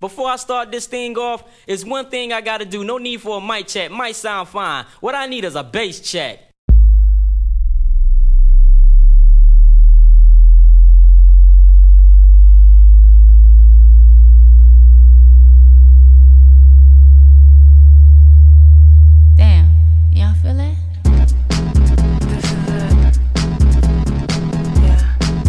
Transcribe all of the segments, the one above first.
Before I start this thing off, it's one thing I gotta do. No need for a mic check. Might sound fine. What I need is a bass check. Damn, y'all feel it? This is it. Yeah.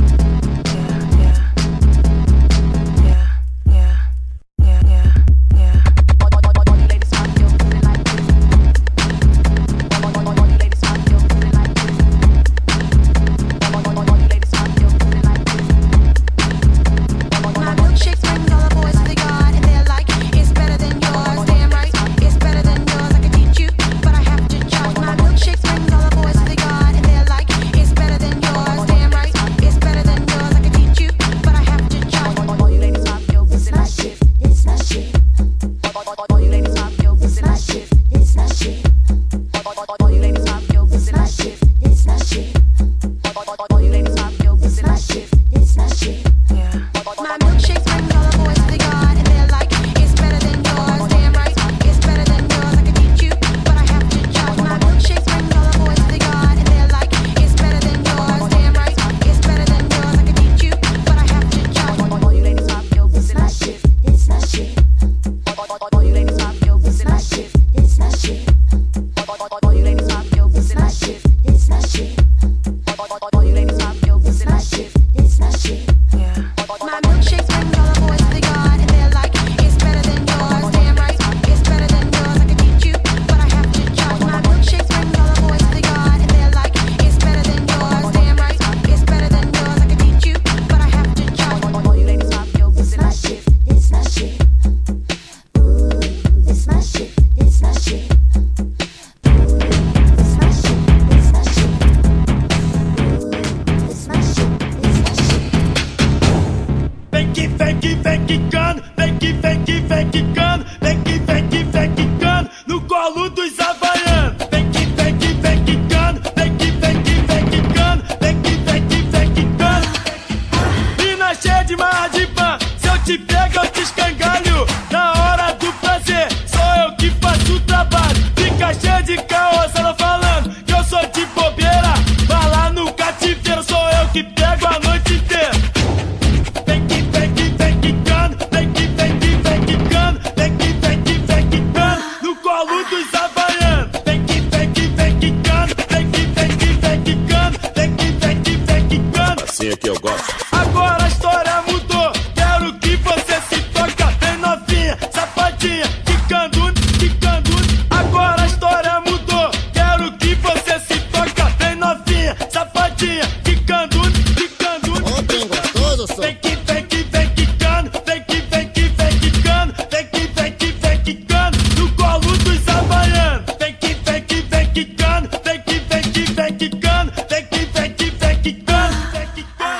assim é que eu gosto. Agora a história mudou, quero que você se toca. Bem novinha, safadinha, quicando, quicando. Agora a história mudou, quero que você se toca. Bem novinha, safadinha, quicando, quicando. Ontem gostoso, só. Vem que vem que vem quicando, vem que vem que vem quicando, vem que vem que vem quicando no colo dos havaianos. Vem que vem que vem quicando, vem que vem que vem quicando, vem que vem que vem quicando, vem quicando.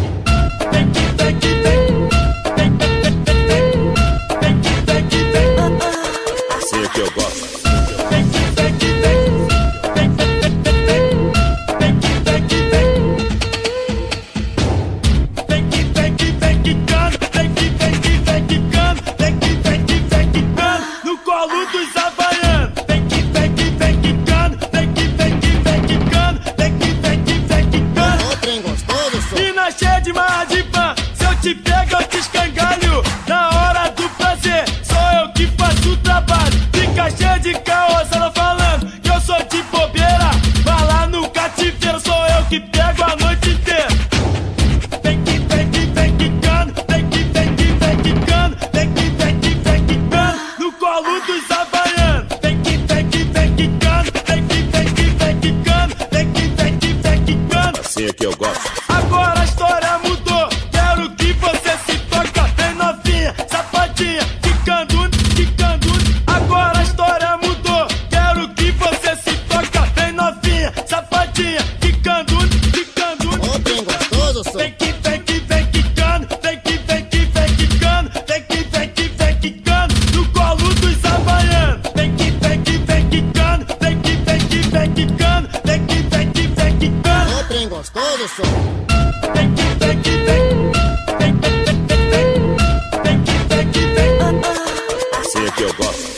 Vem que vem que vem, vem que vem que vem. Assim é que eu gosto. Vem que vem que vem, vem que vem que vem. Vem que vem que vem quicando, vem que vem que vem quicando, vem que vem que vem quicando no colo dos havaianos. Vem que vem que vem quicando, vem que vem que vem quicando, vem que vem que vem quicando. Ontem gostoso, só. E na cheia de maradipan, se eu te pego eu te escangalho. Na hora do prazer, sou eu que faço o trabalho. Fica cheia de caô, ela falando que eu sou de bobeira. Vai lá no cativeiro, sou eu que pego a noite inteira. Vem que vem que vem quicando, vem que vem que vem quicando, vem que vem que vem quicando no colo dos havaianos. Vem que vem que vem quicando, vem que vem que vem quicando, vem que vem que vem quicando. Assim é que eu gosto. Agora a história mudou, quero que você se toca. Bem novinha, safadinha, quicando, quicando. Agora a história mudou, quero que você se toca. Bem novinha, safadinha, quicando, quicando. Ontem gostoso, só. Vem que vem que vem quicando, vem que vem que vem quicando, vem que vem que vem quicando no colo dos havaianos. Vem que vem que vem quicando, vem que vem que vem quicando, vem que vem que vem quicando. Ontem gostoso, só. Vem que vem que vem, vem que vem que vem, vem que vem que vem. eu gosto.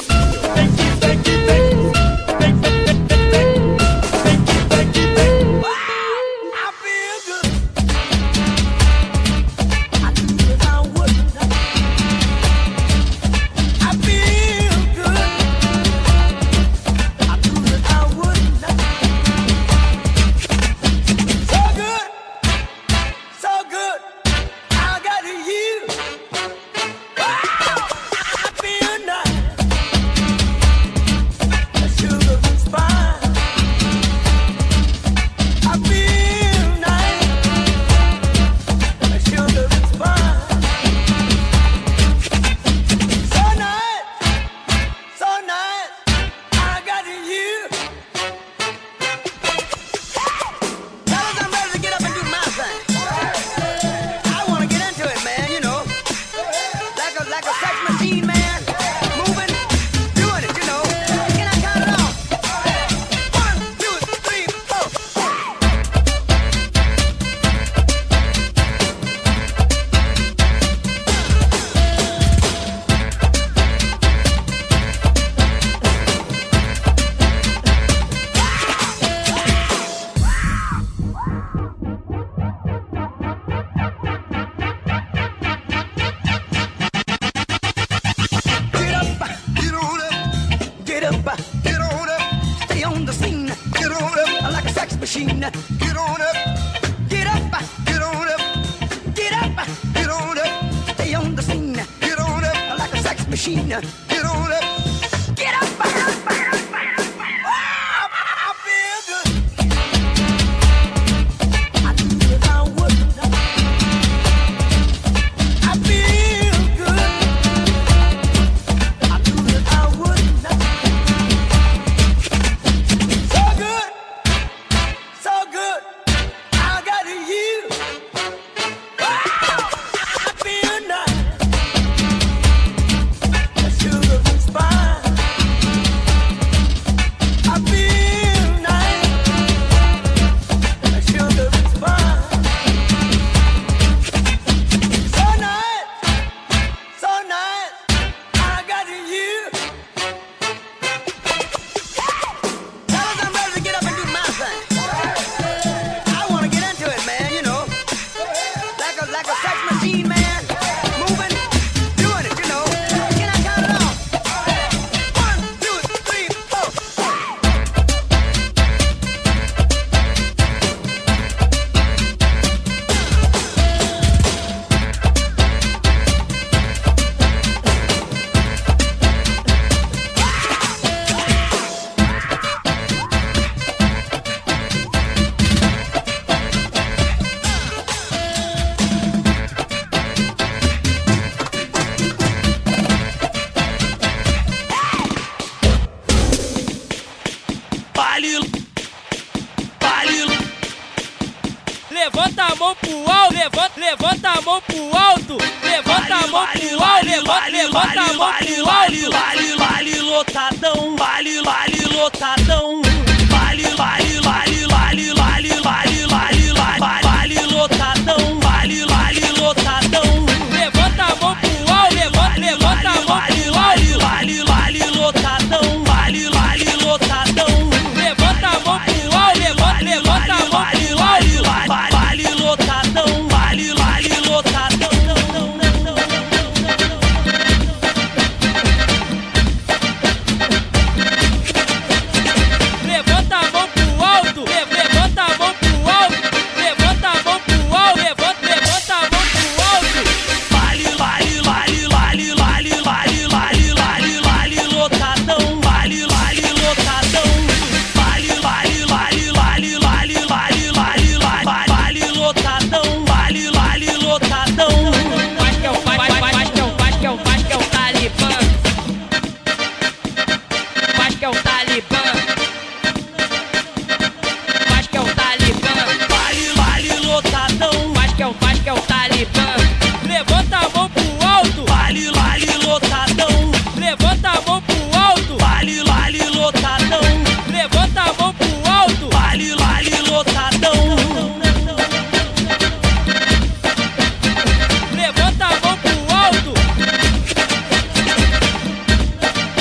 Levanta a mão pro alto, levanta a mão pro alto, levanta a mão pro alto, levanta a mão pro alto. Vale lotadão, vale lotadão, vale lotadão, vale lotadão. Levanta a mão pro alto, levanta a mão pro alto. Vale lotadão, vale lotadão. Levanta a mão pro alto, levanta a mão pro alto. Vale lotadão, vale lotadão. Levanta a mão pro alto, levanta a mão pro alto, levanta a mão pro alto, levanta a mão pro alto. Vale lotadão, vale lotadão. Vale lotadão, vale lotadão. Faz que é o Talibã. Faz que é o Talibã. Faz que é o Talibã. Vale lotadão, Faz que é o Talibã. Levanta a mão pro alto. vale lotadão. Levanta a mão pro alto. Vale lotadão, Levanta a mão pro alto. vale lotadão. Levanta a mão pro alto.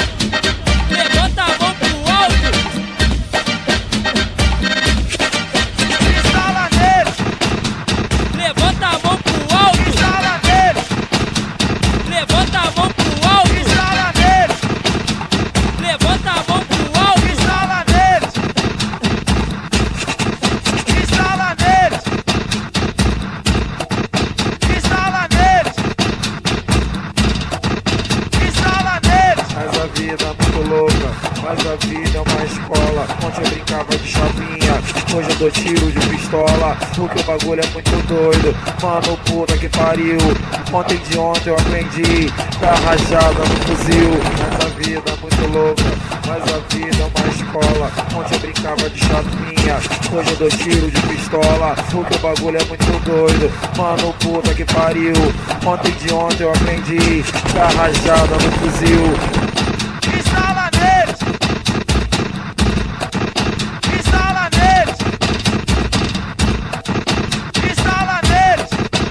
vida é muito louca, mas a vida é uma escola. Ontem eu brincava de chavinha, hoje eu dou tiro de pistola, porque o bagulho é muito doido. Mano, puta que pariu, ontem de ontem eu aprendi, tá rajada no fuzil. Mas a vida é muito louca, mas a vida é uma escola. Ontem eu brincava de chavinha, hoje eu dou tiro de pistola, porque o bagulho é muito doido. Mano, puta que pariu, ontem de ontem eu aprendi, tá rajada no fuzil. Instala neles! Instala neles! Instala neles!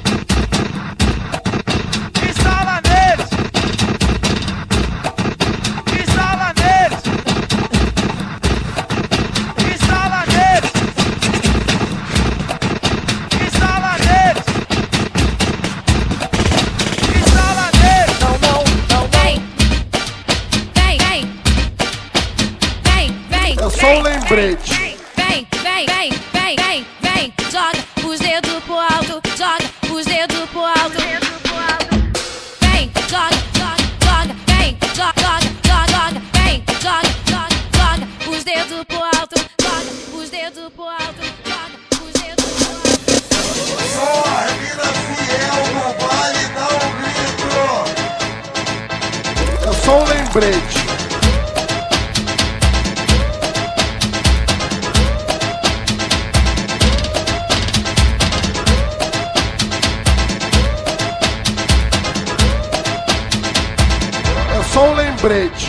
Instala neles! Instala neles! Instala neles! Instala neles! Instala neles! Não, não, não, Vem, vem, vem, vem, vem. É só um lembrete. Vem, vem, vem, vem, vem, vem. Joga os dedos pro alto, joga os dedos pro alto. Vem, joga, joga, joga, vem, joga, joga, joga, vem, joga, joga, joga os dedos pro alto, joga os dedos pro alto, joga os dedos pro alto. Só a mina fiel no baile dá um grito. É só um lembrete. É só um lembrete.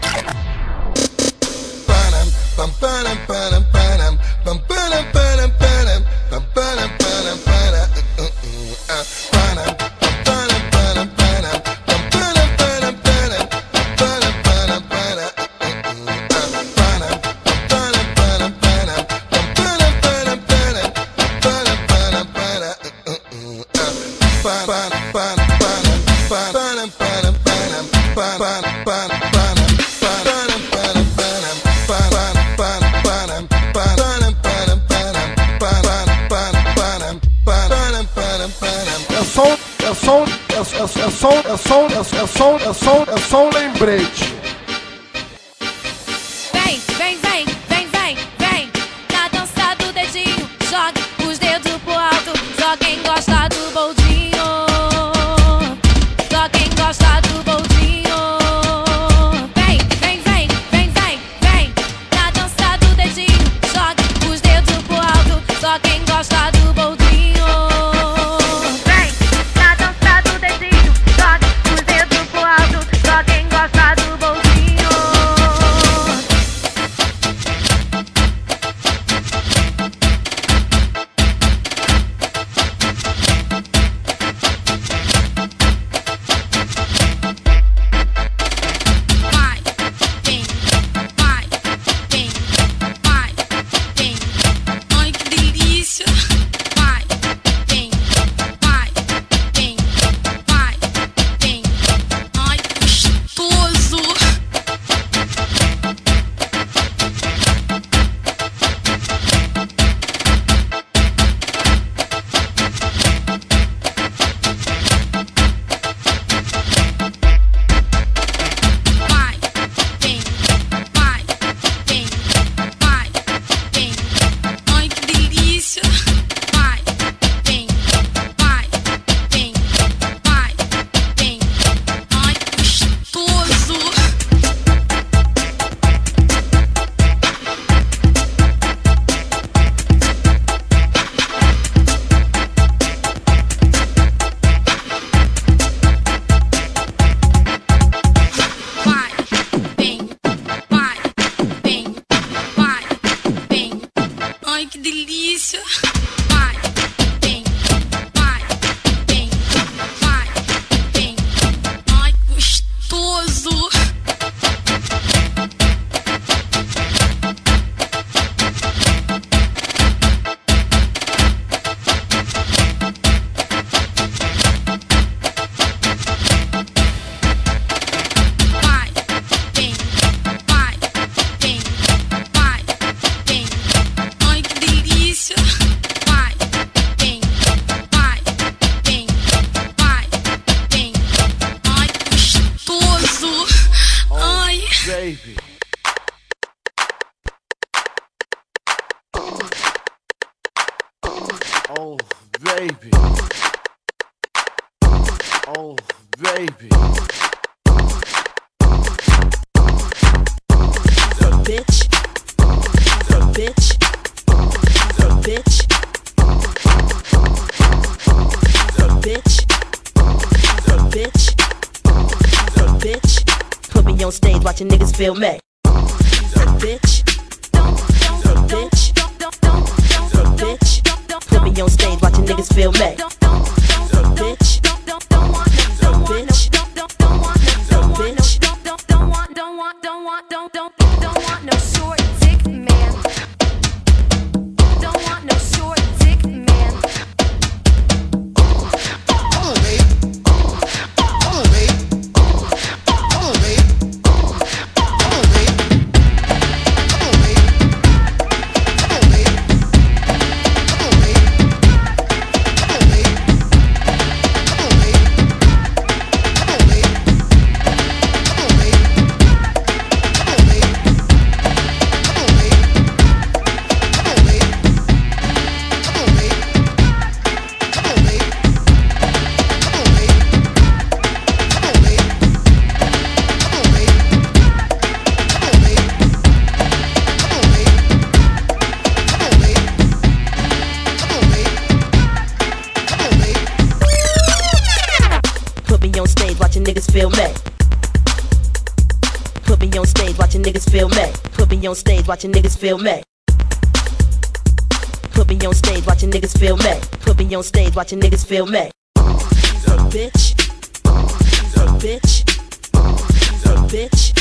É só um lembrete. Vem, vem, vem, vem, vem, vem. Na dança do dedinho, joga os dedos pro alto. Só quem gosta do boldinho. Só quem gosta do boldinho. Vem, vem, vem, vem, vem, vem. Na dança do dedinho, joga os dedos pro alto. Só quem gosta do boldinho. Vem, na dança do dedinho, joga os dedos pro alto. Só quem gosta do boldinho. baby. Oh, baby. Oh, baby. Bitch. Bitch. Bitch. Bitch. Bitch. Bitch. Put me on stage watching niggas feel me. Bitch. Bitch. Bitch. Put me on stage watching niggas feel me. Bitch. Bitch. Bitch. Don't want no short dick man. Don't want no short dick man. Niggas feel me. Put me on stage watching niggas feel me. Put me on stage watching niggas feel me. Put me on stage watching niggas feel me. Put me on stage watching niggas feel me. Bitch. Bitch. Bitch.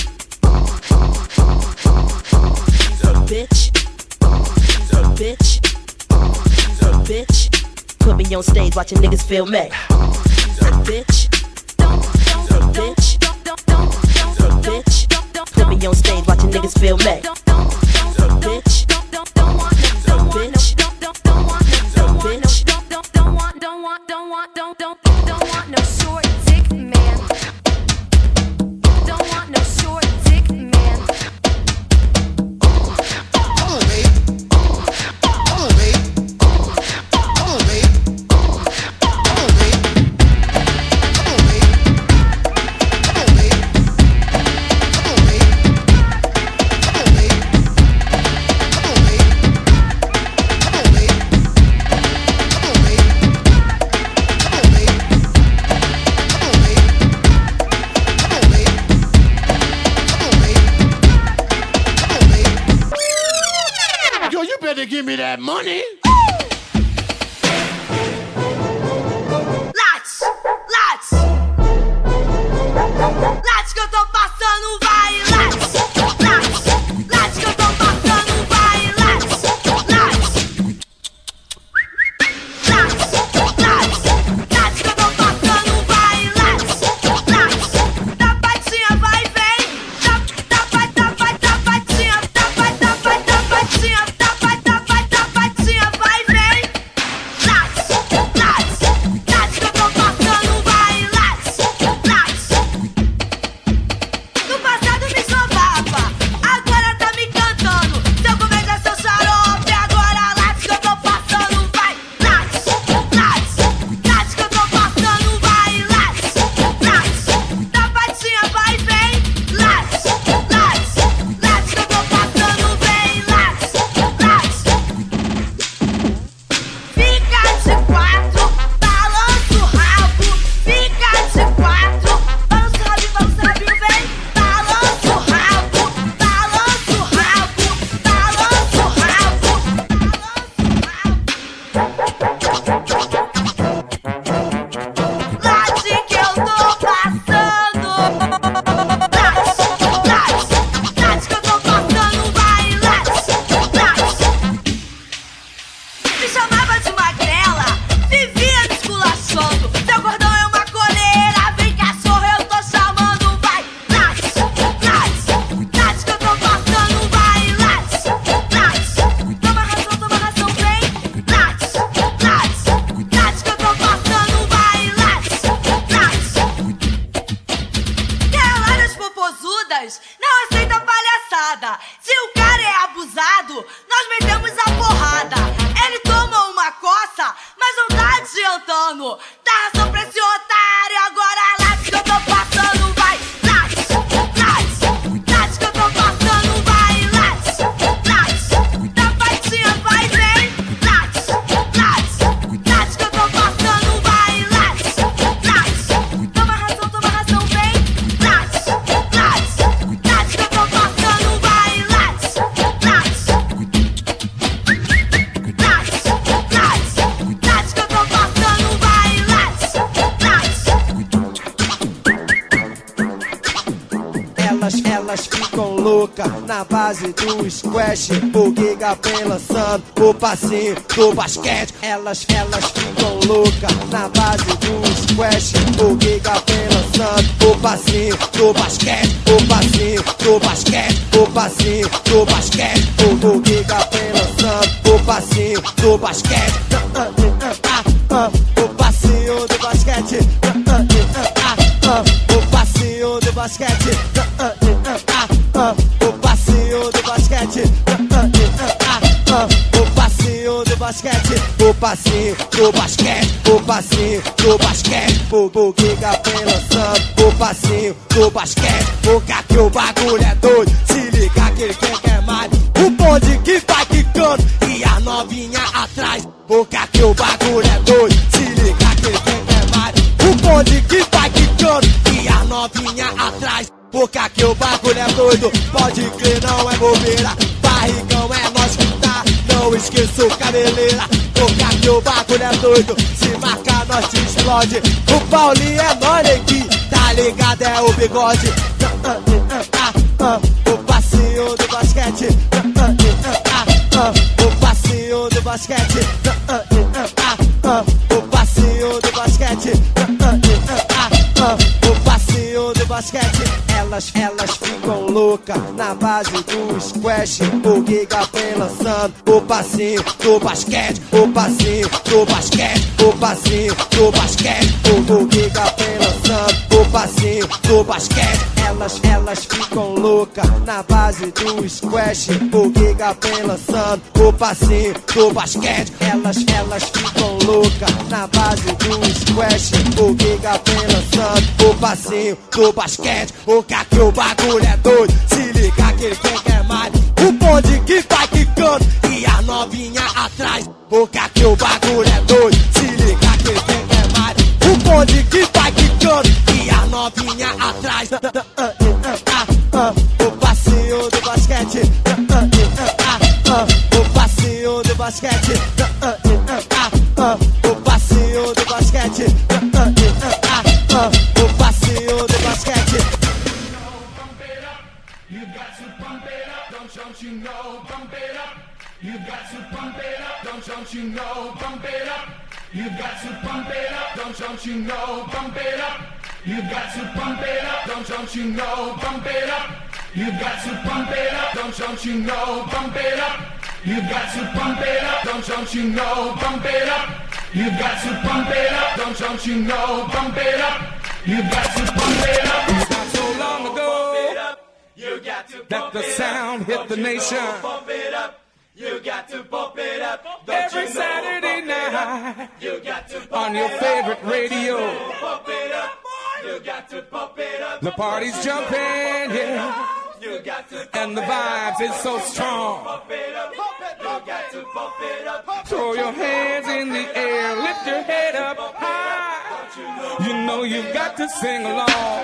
Bitch. Bitch. Bitch. Put me on stage watching niggas feel me. Bitch. Bitch, bitch, put me on stage watching niggas feel me. Bitch, bitch, bitch, don't want no short dick man. Don't want no short dick man. Give me that money. Lates, lates, lates que eu tô passando, vai, lates, lates, lates que eu tô passando, vai, lates, lates, lates, lates, lates que eu tô passando, vai, lates, lates, da patinha vai, vem, da patinha, vai, vem. Lates, lates, lates que eu tô passando, vai, lates, lates. No passado me esnobava, agora tá me cantando. Seu comédia, seu xarope, agora lates que eu tô passando, vai, lates, lates, lates que eu tô passando, vai, lates, lates. Da patinha vai, vem, lates, lates, lates que eu tô passando, vem, lates, lates. Fica de quatro, balança o rabo. Fica de quatro, balança o rabinho, vem. Balança o rabo, balança o rabo, balança o rabo, late que eu tô passando. Lates, lates, lates que eu tô passando, vai, lates, lates. Me chamava de magrela, vivia me esculachando. Seu gordão é uma coleira, vem cachorro, eu tô chamando, vai, lates, lates, lates que eu tô passando, vai, lates, lates. Toma ração, vem, lates, lates, lates que eu tô passando, vai, lates, lates. Quer lábias popozudas? Não aceita nada. Se o cara é abusado, nós metemos a porrada. Ele toma uma coça, mas não tá adiantando. Dá ração pra esse otário, agora late que eu tô passando, vai. Late, late que eu tô passando, vai. Late, late, dá patinha, vai, vem. Late, late que eu tô passando, vai. Late, late, toma ração, vem. Late, late que eu tô passando, vai. Late, late, late que eu tô passando, vai. Late, late. Elas ficam loucas na base do squash. O Giga vem lançando o passinho do basquete. Elas ficam loucas na base do squash. O Giga vem lançando o passinho do basquete. O passinho do basquete. O passinho do basquete. O Giga vem lançando o passinho do basquete. O passinho do basquete. O passinho do basquete. O passinho do basquete. O passinho do basquete. O passinho do basquete. O passinho do basquete. O Giga vem lançando o passinho do basquete. Porque que o bagulho é doido. Se liga que ele quer mais. O bonde que vai quicando e a novinha atrás. Porque que o bagulho é doido. Se liga que ele quer mais. O bonde que vai quicando e a novinha atrás. Porque aqui o bagulho é doido, pode crer, não é bobeira. Barrigão é nós que tá, não esqueça o cabeleira. Porque aqui o bagulho é doido, se marcar nós te explode. O Paulinho é nós, neguinho, tá ligado, é o bigode. O passinho do basquete. O passinho do basquete. O passinho do basquete. O passinho do basquete. Elas ficam loucas na base do squash. O Giga vem lançando o passinho do basquete. O passinho do basquete. O passinho do basquete. O Giga vem lançando o passinho do basquete. Elas ficam loucas na base do squash. O Giga vem lançando o passinho do basquete. Elas ficam loucas na base do squash. O Giga vem lançando o passinho do basquete. O que aqui o bagulho é doido. Se liga que ele quer mais. O bonde que vai quicando e a novinha atrás. Porque aqui o bagulho é doido. Se liga que ele quer mais. O bonde que vai quicando e a novinha atrás. O passinho do basquete. O passinho do basquete. O passinho do basquete. O passinho do basquete. You got to pump it up, don't you know? Pump it up. You got to pump it up, don't you know? Pump it up. You got to pump it up, don't you know? Pump it up. You got to pump it up, don't you know? Pump it up. You got to pump it up, don't you know? Pump it up. You got to pump it up, don't you know? Pump it up. You got to pump it up, don't you know? Pump it up. You got to pump it up. It's not so long ago. You got to that the sound hit the nation. Pump it up. You got to pump it up. Every Saturday night. You got to pump on your favorite radio. Pump it up. You got to pump it up. The party's jumping, yeah. You got to and the vibes is so strong. Pump it up. You got to pump it up. Throw your hands in the air, lift your head up high. You know you've got to sing along.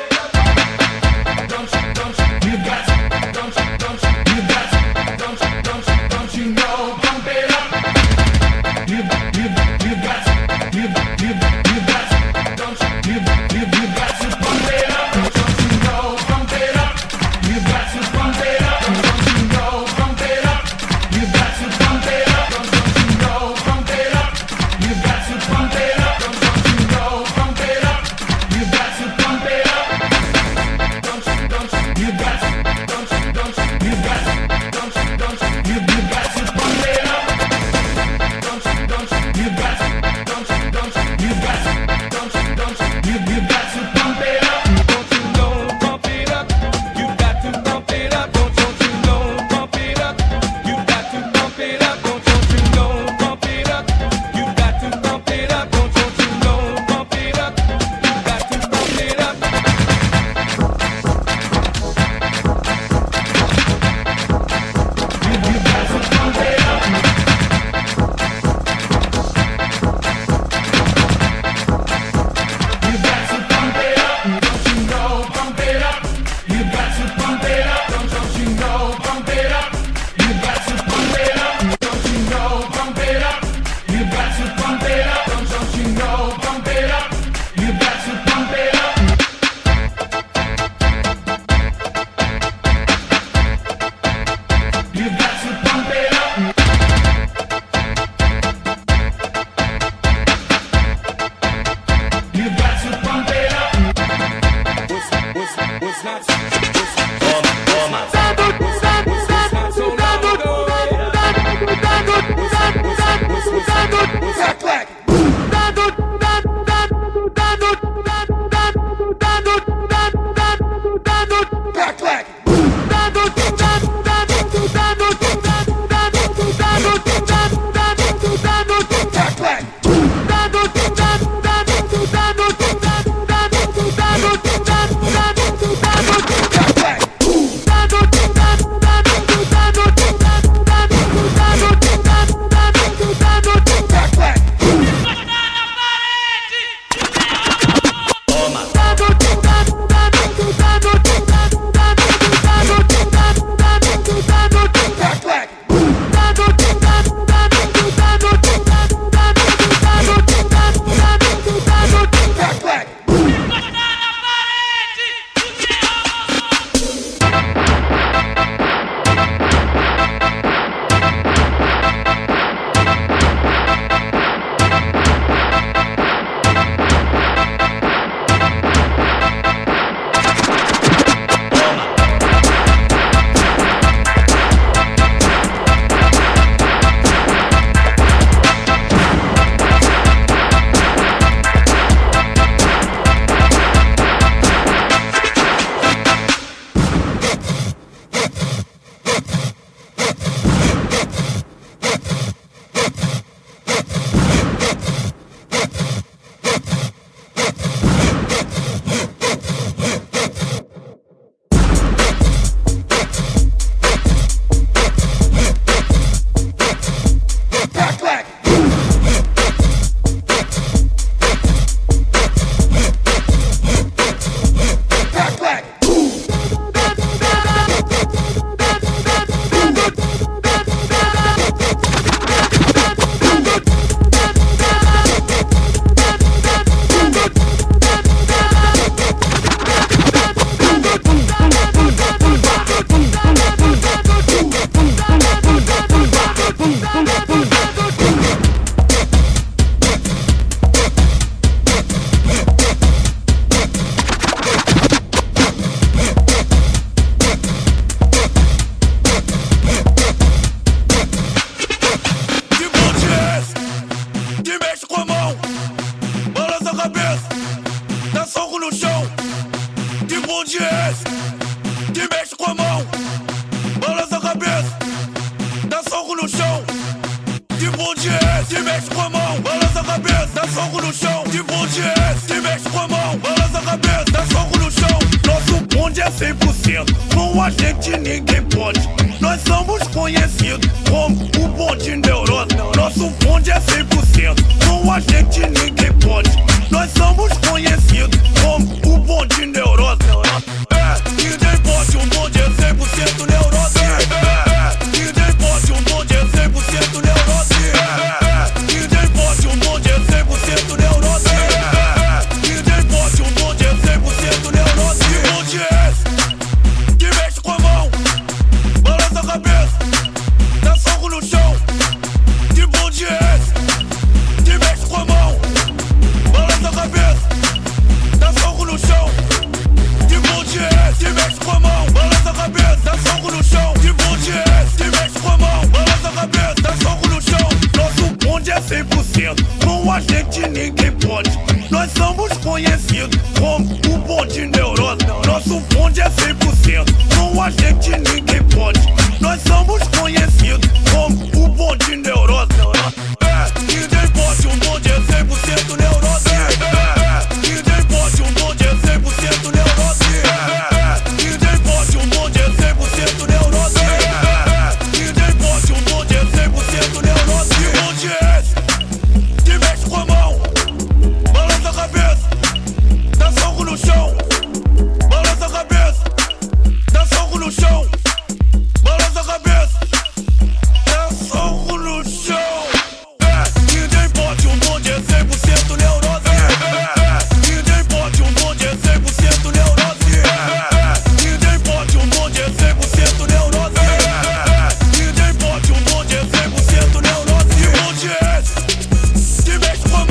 Don't you got to, don't you got to, don't you know, pump it up. You got to, you got to pump it up. Don't you know, pump it up. You got to pump it up. Don't you know, pump it up. You got to pump it up. Don't you know, pump it up. You got to pump it up. Don't you know, pump it up. You got to pump it up. was not so long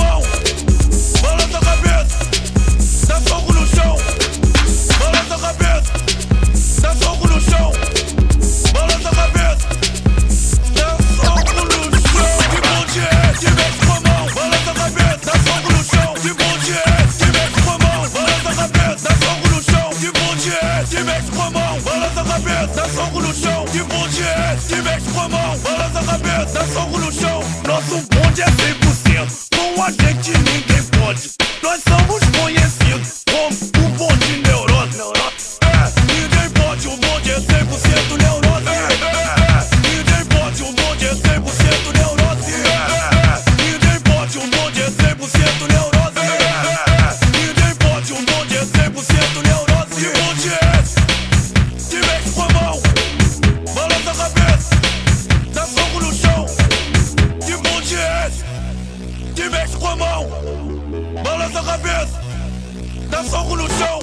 Balança a cabeça, te mexe com a mão, balança a cabeça, dá soco no chão. Que bonde é esse? Te mexe com a mão, balança a cabeça, dá soco no chão. Nosso bonde é 100%, com a gente ninguém pode. Nós somos conhecidos como o bonde neurose. Ninguém pode, o bonde é 100% neurose. Ninguém pode, o bonde é 100% neurose. Ninguém pode, o bonde é 100% neurose. Ninguém pode, o bonde é 100% neurose. Que bonde é esse? Te mexe com a mão, balança a cabeça, dá soco no chão. Que bonde é esse? Te mexe com a mão, balança a cabeça, dá soco no chão.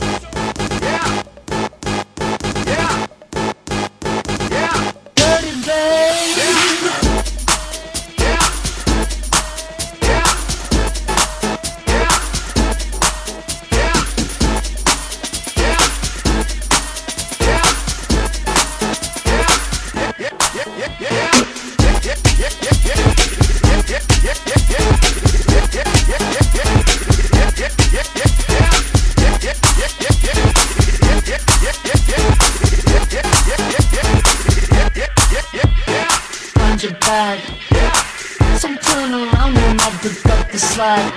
Your bag. So turn around and I'll pick up the slack.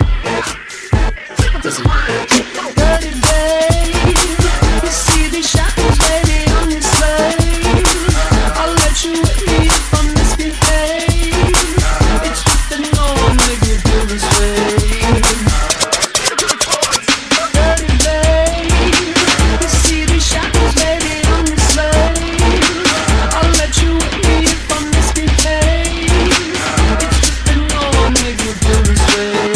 Dirty babe, you see these shackles, baby, on your slave. I'll let you with me if I misbehave. It's just that no one make me feel this way. Dirty babe, you see these shackles, baby, on your slave. I'll let you with me if I misbehave. It's just that no one make me feel this way.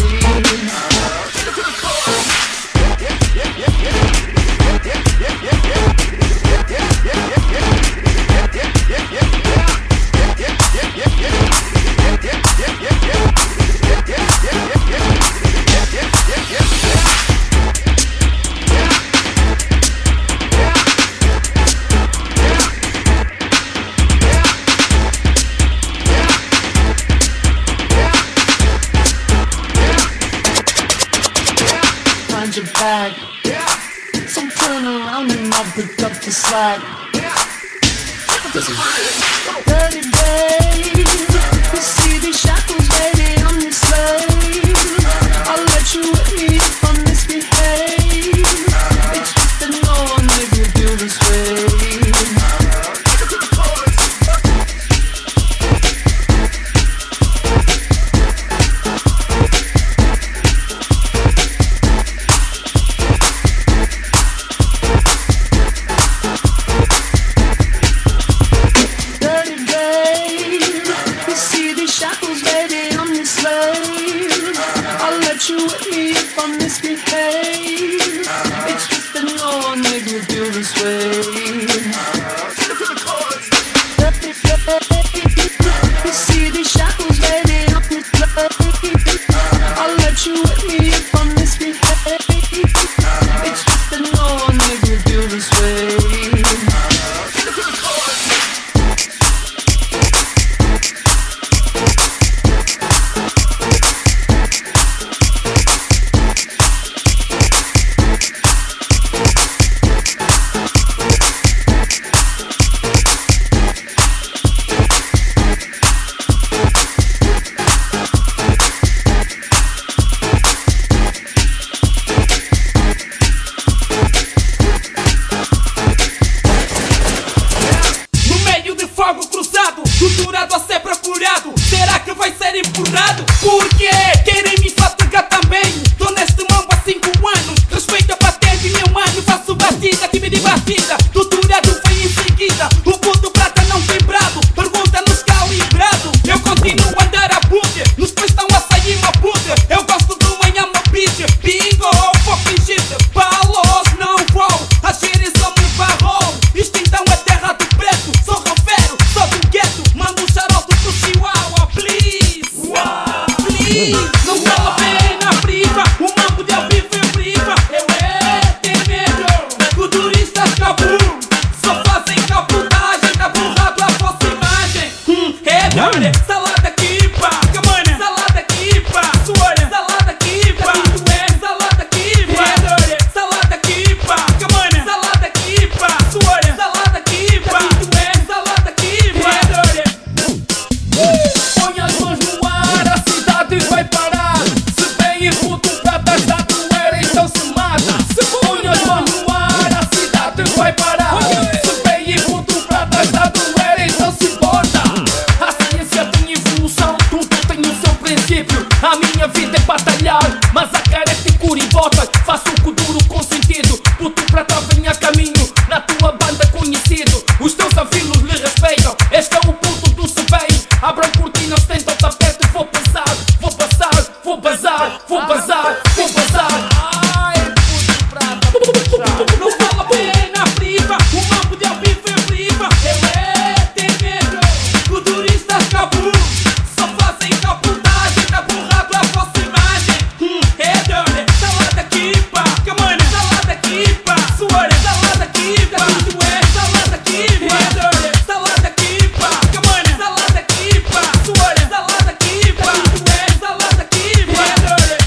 Find your bag. So turn around and I'll pick up the slack. Dirty babe, you see these shackles, baby, I'm your slave. I'll let you with me if I misbehave. It's just that no one make me feel this way. You with me if I misbehave. It's just that no one make me feel this way. You see these shackles, baby, I'm your slave. I'll let you with me if I misbehave. It's just that no one make me feel this way. é batalhar, mas a careta em cura e bota. Faço o duro com sentido, puto prata vem a caminho, na tua banda conhecido. Os teus avilos lhe respeitam, este é o puto do se bem. Abram cortinas, tentam o tapete, vou passar, vou passar, vou bazar, vou bazar, vou bazar. Ai, puto prata, não vale a pena, priva, o mambo de ao vivo é priva. Tem medo, o durista acabou, só fazem capotagem, tá borrado a vossa imagem. É done, salada kipa, camane, salada kipa, suore, salada kipa, tu é salada kipa, é done, salada kipa, camane, salada kipa, suore, salada kipa, tu é salada kipa, é done.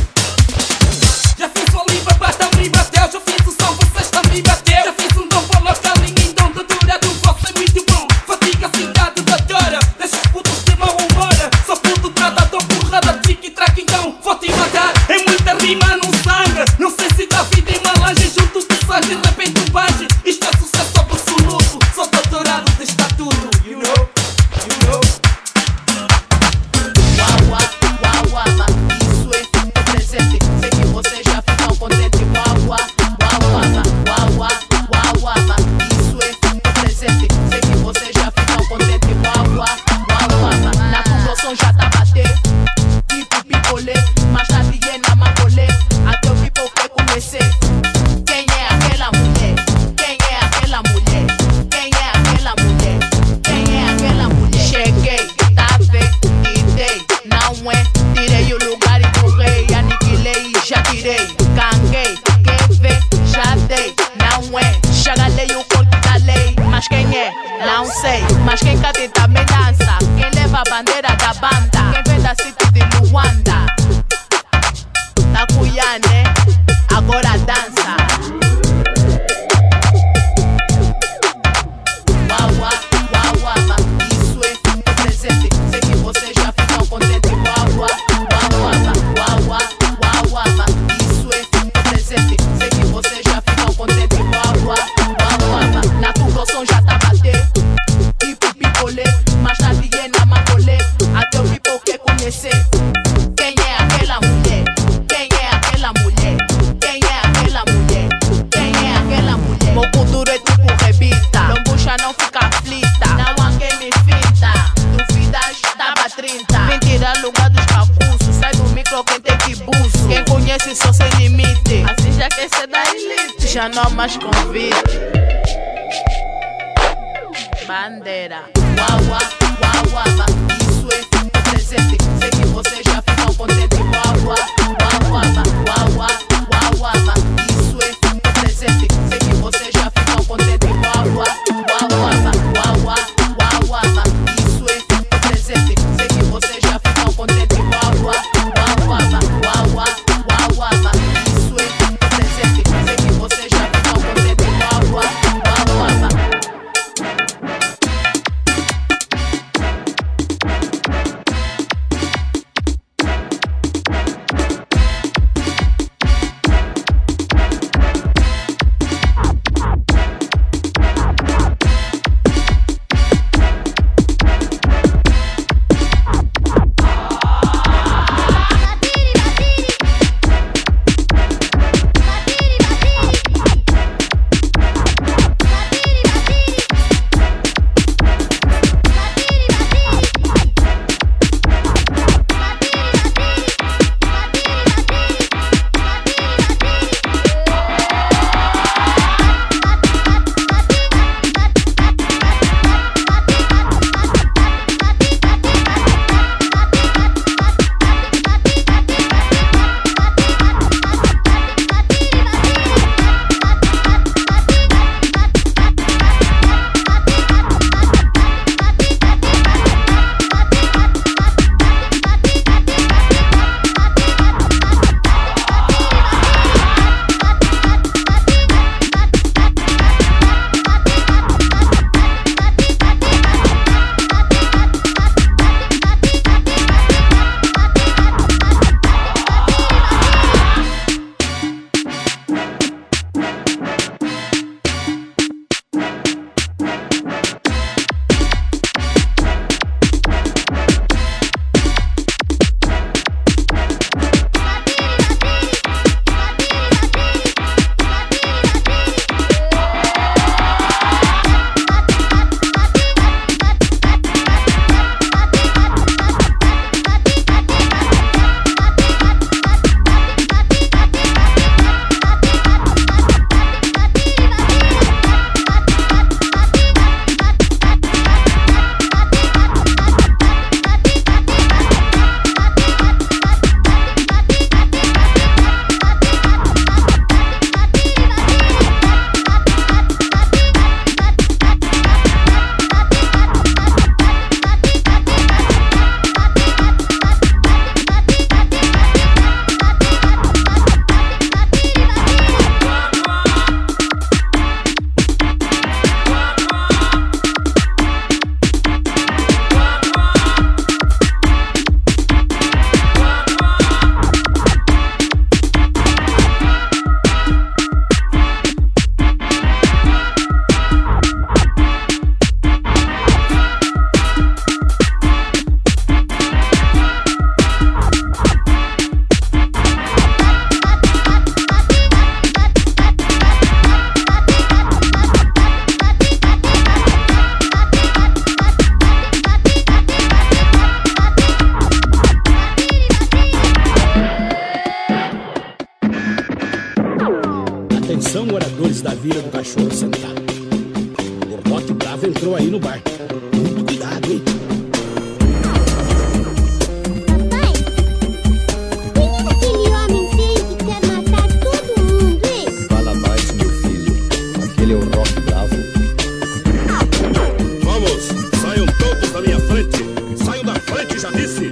Já fiz oliva, basta me bateu, já fiz o som, vocês também bateu. Já fiz um dom para local, ninguém dom da dura do vosso é muito bom. Fatiga a cidade da dora, deixa os putos de mau humor. Só puto trata, dou porrada, tique e traque, então vou te matar. É muita rima, não sangra, não sei se dá vida em malange. Junto de sangue, de repente um banje. Isto é sucesso absoluto, sou doutorado de estatuto. You know, you know. Uau, uau, uau, mas isso é presente. Sei que vocês já ficam contentes. Uau, uau, uau, uau, uau, mas isso é presente. Sei que vocês já ficam contentes. Uau, uau, uau, na conclusão já tá bater. Tipo picolé, mas na Diana Macolé. Até o people quer conhecer. Quem é aquela mulher? Quem é aquela mulher? Quem é aquela mulher? Quem é aquela mulher? Cheguei, tá bem, e dei. Não é, tirei o lugar e do rei. Aniquilei e já tirei. Canguei, quem vê, já dei. Não é, chagalei o corte da lei. Mas quem é? Não sei. Mas quem canta e também dança. Quem leva a bandeira da banda? Quem vem da City de Luanda? Da Cuyane, agora dança. Uau, uau, uau, mas isso é presente. Sei que vocês já ficam contentes. Uau, uau, uau, mas isso é presente. Sei que vocês já ficam contentes. Uau, uau, na conclusão já tá bater. Tipo picolé, mas na Diana Macolé. Até o people quer conhecer. Quem é aquela mulher? Quem é aquela mulher? Quem é aquela mulher? Quem é aquela mulher? Meu futuro é tipo rebita. Lombucha não fica aflita. Não há quem me finta. Duvidas, tava 30. Vem tirar lugar dos cacussos. Sai do micro quem tem que buço. Quem conhece só sem limite. Assim já quer ser da elite. Já não há mais convite. Bandeira. Uau, uau, uau, mas isso é presente. Sei que vocês já ficam contentes. Uau, uau, uau, uau, mas isso é presente. Sei que vocês já ficam contentes. Uau, uau, uau, mas isso é presente. Sei que vocês já ficam contentes. Uau, uau, mas isso é presente. Sei que vocês já ficam contentes. Uau, uau. maravilha do cachorro sentar. O Rock Bravo entrou aí no bar. Muito cuidado, hein? Aquele homem feio que quer matar todo mundo, hein? Fala mais, meu filho. Aquele é o Rock Bravo. Vamos, saiam todos da minha frente. Saiam da frente, já disse.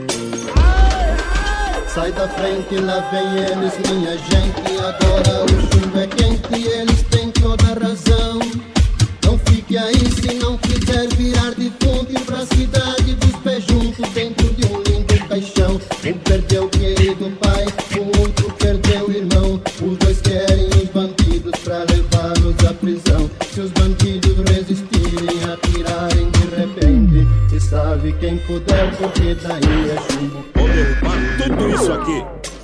Sai da frente, lá vem eles, minha gente. Agora o chumbo é quente e eles têm toda a razão. Não fique aí se não quiser virar de fundo e pra cidade dos pés juntos dentro de um lindo caixão. Um perdeu o querido pai, o outro perdeu o irmão. Os dois querem os bandidos pra levá-los à prisão. Se os bandidos resistirem, atirarem de repente, se sabe quem puder, porque daí é chumbo. Vou derrubar tudo isso aqui.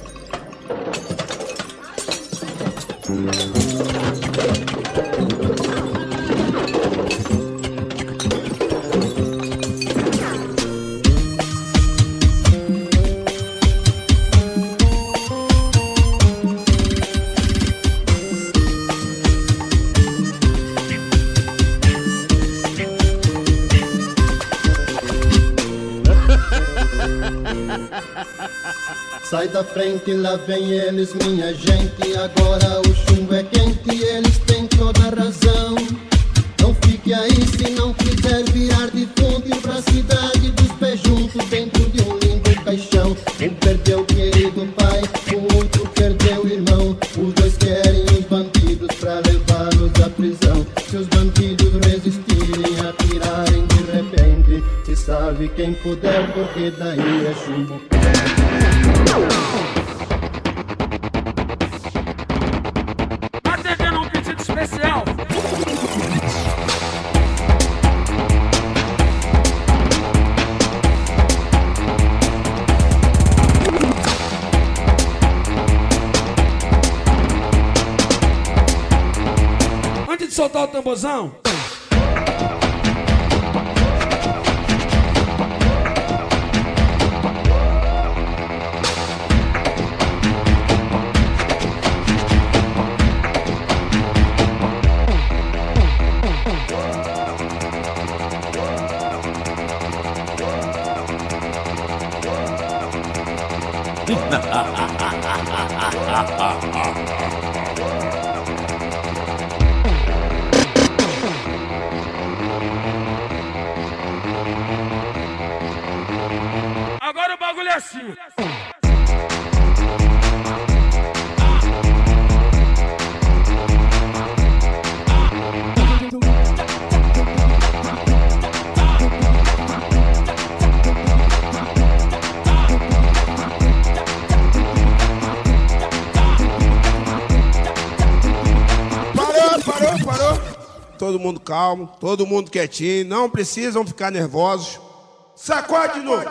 Sai da frente, lá vem eles, minha gente. Agora o chumbo é quente e eles têm toda a razão. Não fique aí se não quiser virar de fundo e pra cidade dos pés juntos dentro de um lindo caixão. Um perdeu o querido pai, o outro perdeu o irmão. Os dois querem os bandidos pra levá-los à prisão. Se os bandidos resistirem, atirarem de repente, se sabe quem puder, porque daí é chumbo. Atendendo um pedido especial. Antes de soltar o tamborzão, agora o bagulho é assim. Parou. Todo mundo calmo, todo mundo quietinho, não precisam ficar nervosos. Sacode de novo.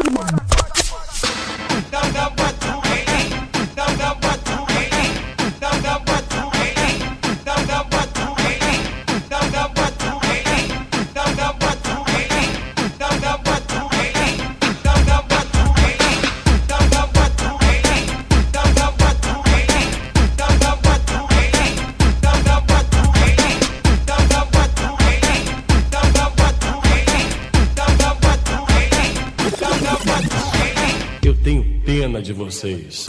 Eu tenho pena de vocês.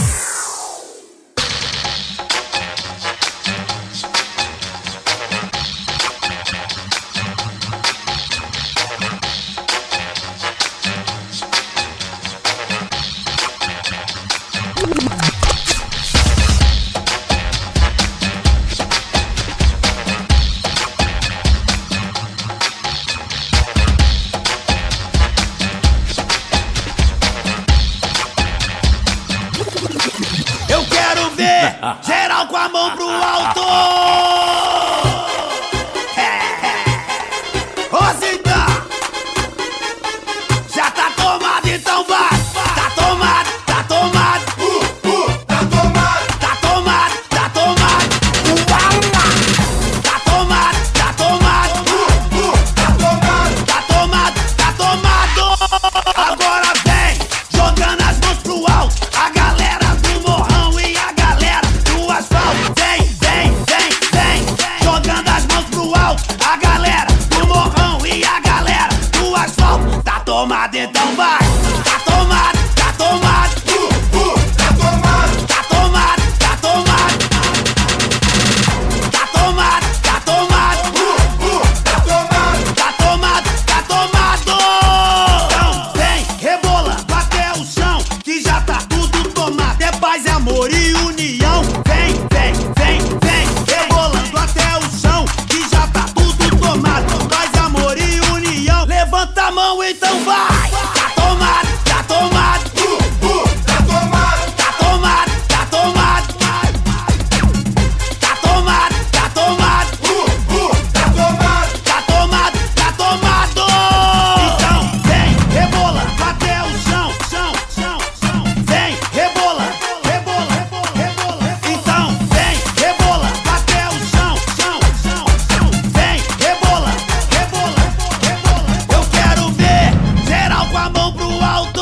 Geral com a mão pro alto! Rosita! Já tá tomado, então vai! Tá tomado! Tá tomado! Tá tomado! Tá tomado! Tá tomado! Tá tomado! Tá tomado! Tá tomado! Tá tomado! Agora vem! Jogando as mãos pro alto! A galera do morrão e a galera do asfalto! Vem! Vem! Vem! então vai. Tá tomado, tá tomado. Tá tomado, tá tomado, tá tomado. Tá tomado, tá tomado. Tá tomado, tá tomado, tá tomado. Então vem, rebola até o chão, chão, chão, chão. Vem, rebola, rebola, rebola. Então vem, rebola até o chão, chão, chão, chão. Vem, rebola, rebola, rebola. Eu quero ver geral com a mão pro alto.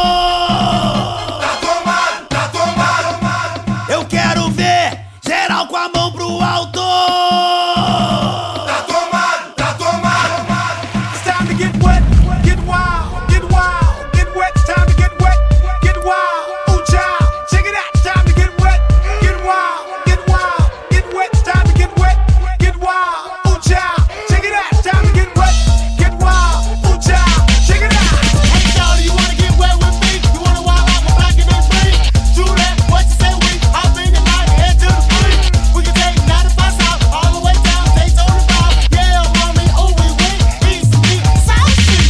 Tá tomado, tá tomado. Eu quero ver geral com a mão pro alto. Tá tomado, tá tomado. It's time to get wet, get wild, get wild, get wet. Time to get wet, get wild. Ooh, child, check it out. Time to get wet, get wild, get wild, get wet. Time to get wet, get wild. Ooh, child, check it out. Time to get wet, get wild. Ooh, child, check it out. Hey, y'all, you wanna get wet with me? You wanna wild out with black and then free? Do that, what you say, we hop in the night, head to the free. We can take 95 south, all the way down, Daytona South. Yeah, mommy, oh, we win, east, south street.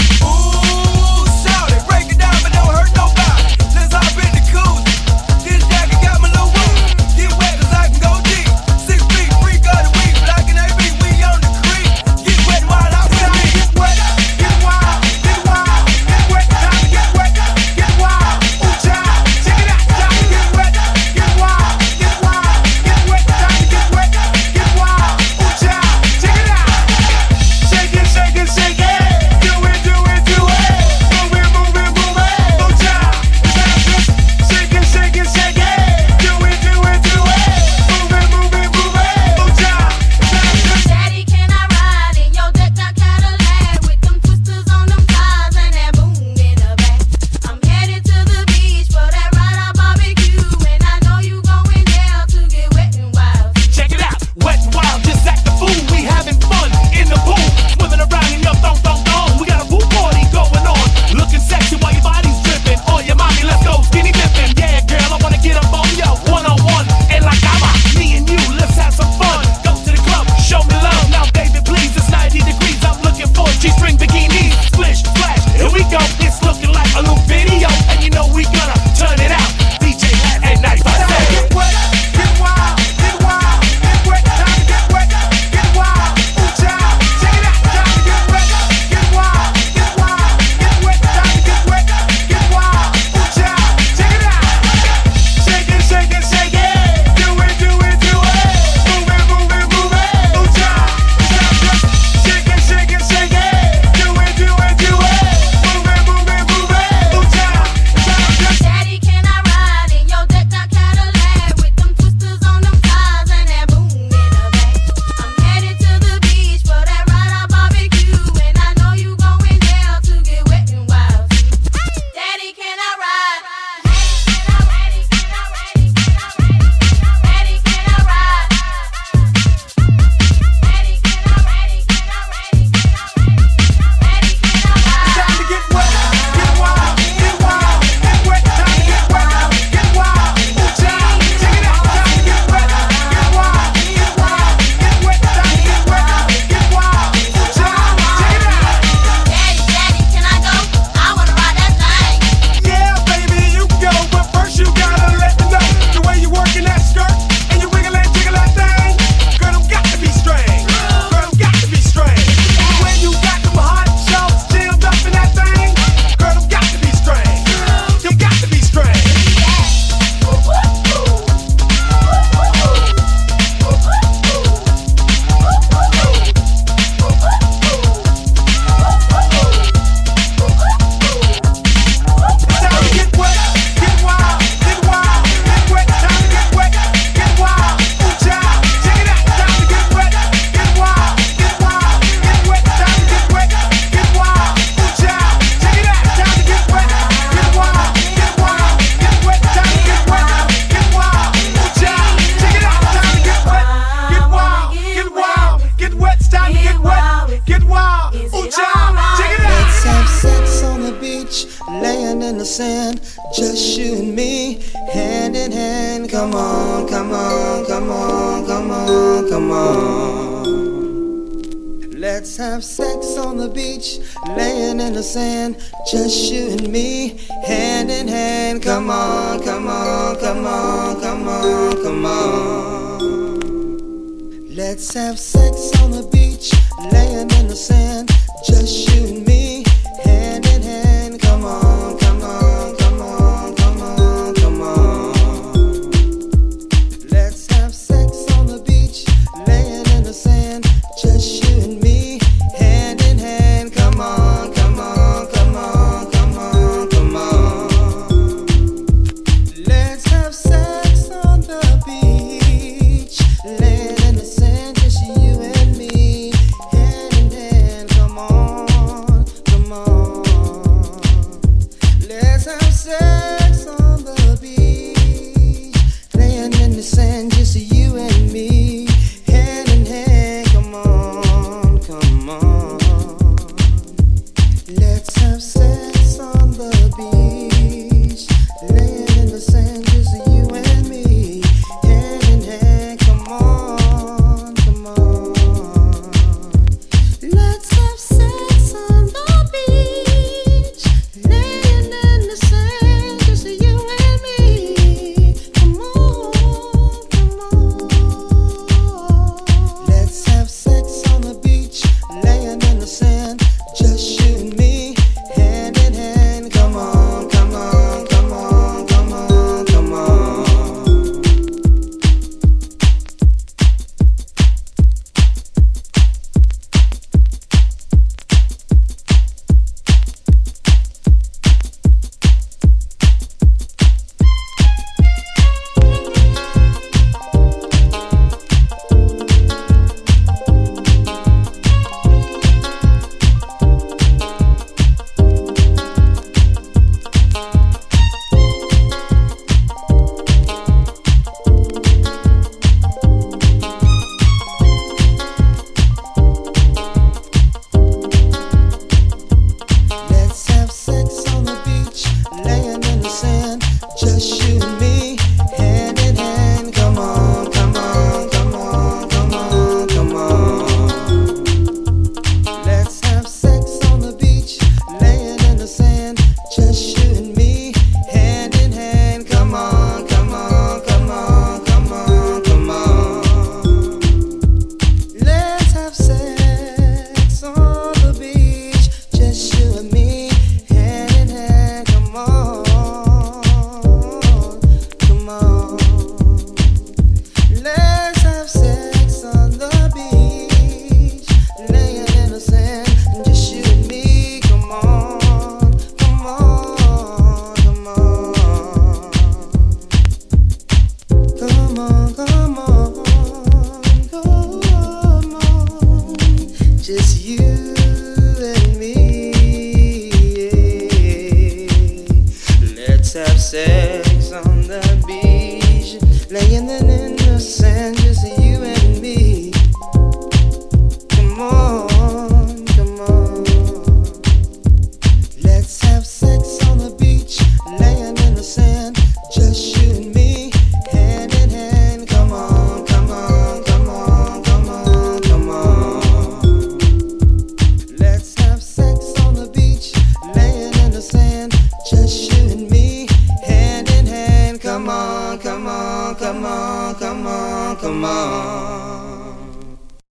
Ooh, shout it, break it down, but don't hurt nobody. Let's hop in the coupe. This jacket got my little woo. Get wet 'cause I can go deep. 6 feet, freak of the week. Black and AB, we on the creek. Get wet while outside. Get wet, get wild, get wild, get wet. Time to get wet, get wild. Ooh, child, check it out. Time to get wet, get wild, get wild, get wet. Time to get wet, get wild. Ooh, child, check it out. Shake it, shake it, shake it. Do it, do it, do it. Move it, move it, move it. Ooh, child, just shake it, shake it, shake it. Do it, do it, do it. Move it, move it, move it. Ooh, child, just Daddy, can I ride in your decked out Cadillac with them twisters on them tires and that boom in the back? I'm headed to the beach for that ride-out barbecue, and I know you going there to get wet and wild. check it out. Wet and wild, just act the fool. We having fun in the pool, swimming around in your thong thong thong. We got a pool party going on, looking sexy while your body's dripping. Oh, your mommy, let's go skinny dipping. Yeah, girl, I wanna get up on you one-on-one, and like I'm me and you, let's have some fun. Go to the club, show me love. Now, baby, please, it's 90 degrees. I'm looking for G-string bikinis. Splish, splash, here we go. It's looking like a little video, and you know we gonna turn it out. DJ Hat at 95. Get wet, get wild, get wild, get wet. Time to get wet, get wild. Ooh, child, check it out. Time to get wet, get wild, get wild, get wet. Time to get wet, get wild. Ooh, child, check it out. Shake it, shake it, shake it. Do it, do it, do it. Move it, move it, move it. Ooh, child, just shake it, shake it, shake it. Do it, do it, do it. Move it, move it, move it. Ooh, child, just Daddy, can I ride in your decked out Cadillac with them twisters on them tires and that boom in the back? I'm headed to the beach for that ride-out barbecue, and I know you going there to get wet and wild. Daddy, can I ride? Daddy, can I ride? Daddy, can I ride? time to get wet, get wild, get wild, get wet. Time to get wet, get wild. Ooh, child, check it out. Time to get wet, get wild, get wild, get wet. Time to get wet, get wild. Ooh, child, check it out. Daddy, can I go? I wanna ride that thing. Yeah, baby, you go, but first you gotta let me know the way you working that skirt and you wiggle and jiggle that thing. Girl, them got to be strange. Girl, them got to be strange. And when you got them hot shots chilled up in that thing, girl, them got to be strange. Them got to be strange. It's time to get wet, get wild, get wild, get wet. Time to get wet, get wild. Ooh, child, check it out. Time to get wet, get wild, get wild, get wet. Time to get wet, get wild. Ooh, child, check it out. Time to get wet, get wild, get wild, get wet. Time to get wet, get wild. Ooh, child, check it out. Time to get wet, get wild, get wild, get wet. It's time to get wet, get wild. Ooh, child, check it out. Let's have sex on the beach, laying in the sand, just you and me, hand in hand. Come on, come on, come on, come on, come on. Let's have sex on the beach, laying in the sand, just you and me, hand in hand. Come on, come on, come on, come on, come on. Let's have sex on the beach, laying in the sand, just you and me, hand in hand. Come on, come on, come on, come on, come on. Let's have sex on the beach, laying in the sand, just you and me, hand in hand. Come on, come on, come on, come on, come on. Let's have sex on the beach, laying in the sand, just you and me, hand in hand. Come on, come on. Let's have sex on the beach, laying in the sand, just you and me, hand in hand. Come on, come on. Let's have sex on the beach, laying in the sand, just you and me, hand in hand. Come on, come on. Let's have sex on the beach, laying in the sand, just you and me. Come on, come on. Let's have sex on the beach, laying in the sand, just you and me, hand in hand. Come on, come on, come on, come on, come on. Let's have sex on the beach, laying in the sand, just you and me, hand in hand. Come on, come on, come on, come on, come on. Let's have sex on the beach, laying in the sand, just you and me, hand in hand. Come on, come on, come on, come on, come on. Let's have sex on the beach, just you and me, hand in hand. Come on, come on. Let's have sex on the beach, laying in the sand, just you and me. Come on, come on, come on. Come on, come on, come on. Just you and me. Let's have sex on the beach, laying in the sand, just you and me. Come on, come on. Let's have sex on the beach, laying in the sand, just you and me, hand in hand. Come on, come on, come on, come on, come on. Let's have sex on the beach, laying in the sand, just you and me, hand in hand. Come on, come on, come on, come on, come on.